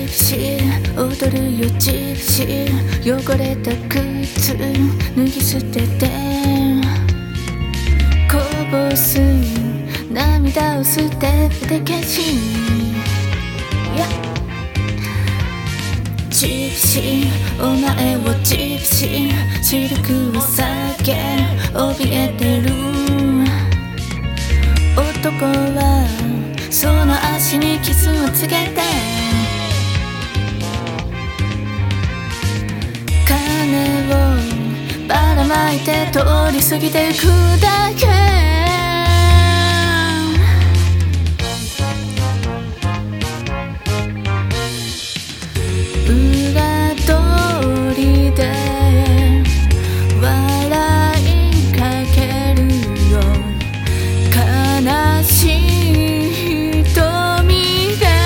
プシー踊るよジプシー汚れた靴脱ぎ捨ててこぼす涙を捨てて消しジプシーお前をジプシーシルクを下げ怯えてる男はその足にキスをつけて金をばらまいて通り過ぎていくだけ裏通りで笑いかけるよ悲しい瞳で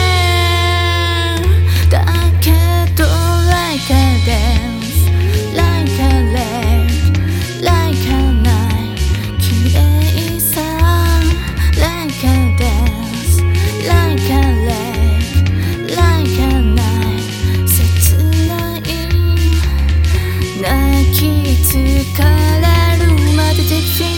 だけど Like a dance Like a lake Like a night 綺麗さ Like a dance Like a lake Like a night 切ない泣き疲れるまでジプシー